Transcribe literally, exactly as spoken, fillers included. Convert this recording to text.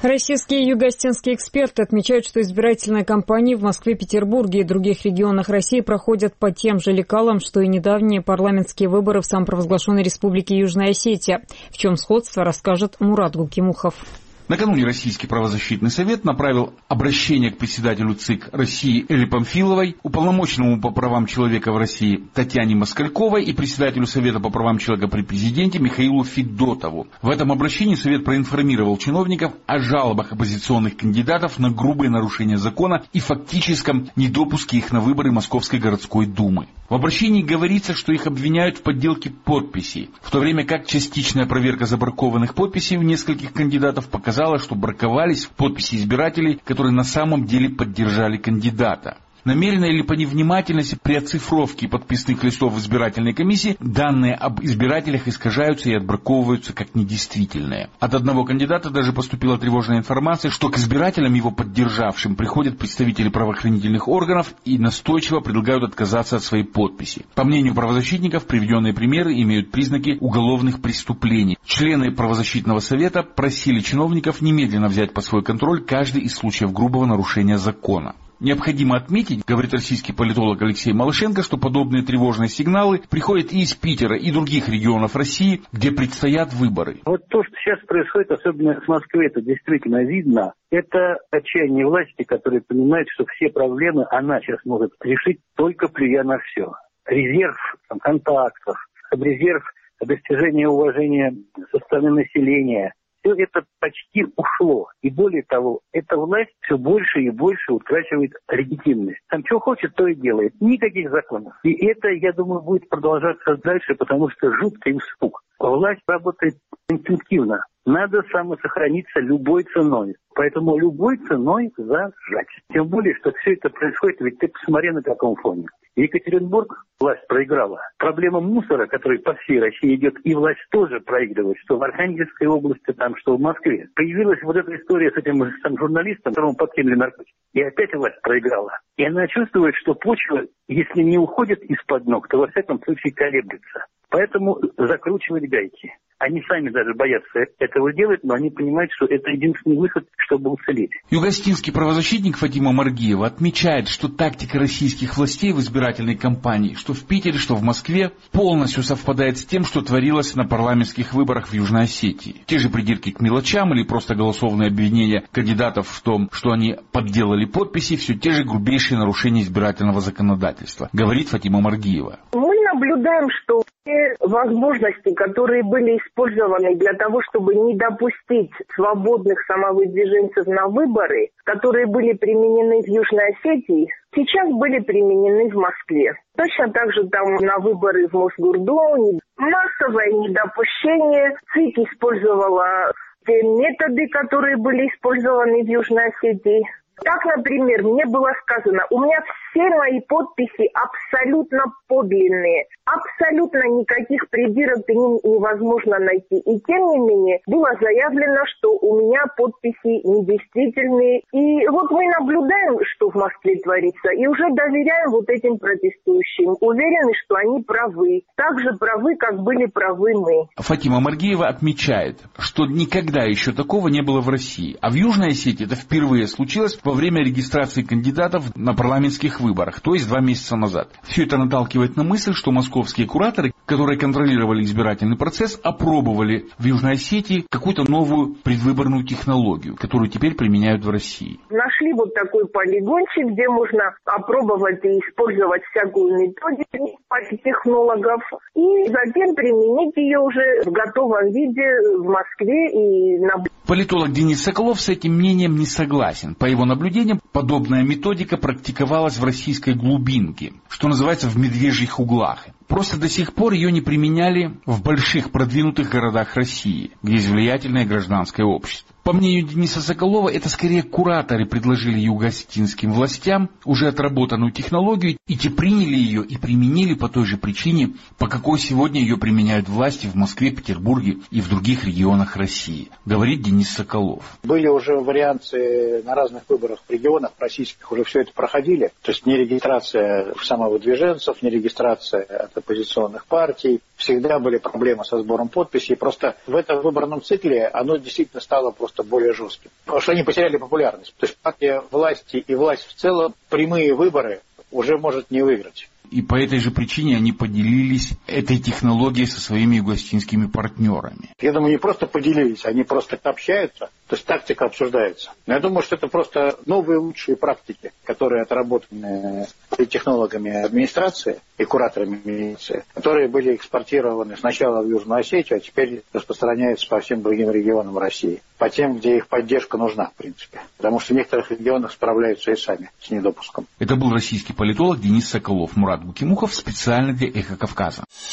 Российские и югоостинские эксперты отмечают, что избирательные кампании в Москве, Петербурге и других регионах России проходят по тем же лекалам, что и недавние парламентские выборы в самопровозглашенной республике Южная Осетия. В чем сходство, расскажет Мурат Гукимухов. Накануне Российский правозащитный совет направил обращение к председателю ЦИК России Элле Памфиловой, уполномоченному по правам человека в России Татьяне Москальковой и председателю Совета по правам человека при президенте Михаилу Федотову. В этом обращении Совет проинформировал чиновников о жалобах оппозиционных кандидатов на грубые нарушения закона и фактическом недопуске их на выборы Московской городской думы. В обращении говорится, что их обвиняют в подделке подписей, в то время как частичная проверка забракованных подписей у нескольких кандидатов показала, что браковались подписи избирателей, которые на самом деле поддержали кандидата. Намеренно или по невнимательности при оцифровке подписных листов в избирательной комиссии данные об избирателях искажаются и отбраковываются как недействительные. От одного кандидата даже поступила тревожная информация, что к избирателям, его поддержавшим, приходят представители правоохранительных органов и настойчиво предлагают отказаться от своей подписи. По мнению правозащитников, приведенные примеры имеют признаки уголовных преступлений. Члены правозащитного совета просили чиновников немедленно взять под свой контроль каждый из случаев грубого нарушения закона. Необходимо отметить, говорит российский политолог Алексей Малышенко, что подобные тревожные сигналы приходят и из Питера, и других регионов России, где предстоят выборы. Вот то, что сейчас происходит, особенно в Москве, это действительно видно. Это отчаяние власти, которая понимает, что все проблемы она сейчас может решить, только плюя на все. Резерв там, контактов, резерв достижения уважения со стороны населения. Все это почти ушло. И более того, эта власть все больше и больше утрачивает легитимность. Там что хочет, то и делает. Никаких законов. И это, я думаю, будет продолжаться дальше, потому что жуткий испуг. Власть работает инстинктивно. Надо самосохраниться любой ценой. Поэтому любой ценой зажать. Тем более, что все это происходит, ведь ты посмотри на каком фоне. Екатеринбург власть проиграла. Проблема мусора, который по всей России идет, и власть тоже проигрывает, что в Архангельской области, там, что в Москве. Появилась вот эта история с этим сам журналистом, которому подкинули наркотики. И опять власть проиграла. И она чувствует, что почва, если не уходит из-под ног, то во всяком случае колеблется. Поэтому закручивать гайки. Они сами даже боятся этого делать, но они понимают, что это единственный выход, чтобы уцелеть. Югостинский правозащитник Фатима Маргиева отмечает, что тактика российских властей в избирательной кампании, что в Питере, что в Москве, полностью совпадает с тем, что творилось на парламентских выборах в Южной Осетии. Те же придирки к мелочам или просто голословные обвинения кандидатов в том, что они подделали подписи, все те же грубейшие нарушения избирательного законодательства, говорит Фатима Маргиева. Мы наблюдаем, что все возможности, которые были использованы для того, чтобы не допустить свободных самовыдвиженцев на выборы, которые были применены в Южной Осетии, сейчас были применены в Москве. Точно так же там на выборы в Мосгордуму массовое недопущение. ЦИК использовала те методы, которые были использованы в Южной Осетии. Так, например, мне было сказано, у меня все мои подписи абсолютно подлинные, абсолютно никаких придирок к ним невозможно найти. И тем не менее было заявлено, что у меня подписи недействительные. И вот мы наблюдаем, что в Москве творится, и уже доверяем вот этим протестующим. Уверены, что они правы. Так же правы, как были правы мы. Фатима Маргиева отмечает, что никогда еще такого не было в России. А в Южной Осетии это впервые случилось во время регистрации кандидатов на парламентских выборах, то есть два месяца назад. Все это наталкивает на мысль, что московские кураторы, которые контролировали избирательный процесс, опробовали в Южной Осетии какую-то новую предвыборную технологию, которую теперь применяют в России. Нашли вот такой полигончик, где можно опробовать и использовать всякую методику технологов, и затем применить ее уже в готовом виде в Москве и на... Политолог Денис Соколов с этим мнением не согласен. По его наблюдениям, подобная методика практиковалась в российской глубинке, что называется в медвежьих углах. Просто до сих пор ее не применяли в больших продвинутых городах России, где есть влиятельное гражданское общество. По мнению Дениса Соколова, это скорее кураторы предложили югоосетинским властям уже отработанную технологию, И те приняли ее и применили по той же причине, по какой сегодня ее применяют власти в Москве, Петербурге и в других регионах России, говорит Денис Соколов. Были уже варианты на разных выборах в регионах российских, уже все это проходили. То есть не регистрация самовыдвиженцев, не регистрация от оппозиционных партий. Всегда были проблемы со сбором подписей. Просто в этом выборном цикле оно действительно стало просто более жестким. Потому что они потеряли популярность. То есть партия власти и власть в целом прямые выборы уже может не выиграть. И по этой же причине они поделились этой технологией со своими югославскими партнерами. Я думаю, не просто поделились, они просто общаются, то есть тактика обсуждается. Но я думаю, что это просто новые лучшие практики, которые отработаны технологами администрации и кураторами милиции, которые были экспортированы сначала в Южную Осетию, а теперь распространяются по всем другим регионам России. По тем, где их поддержка нужна, в принципе. Потому что в некоторых регионах справляются и сами с недопуском. Это был российский политолог Денис Соколов. Мурат Гукимухов специально для «Эхо Кавказа».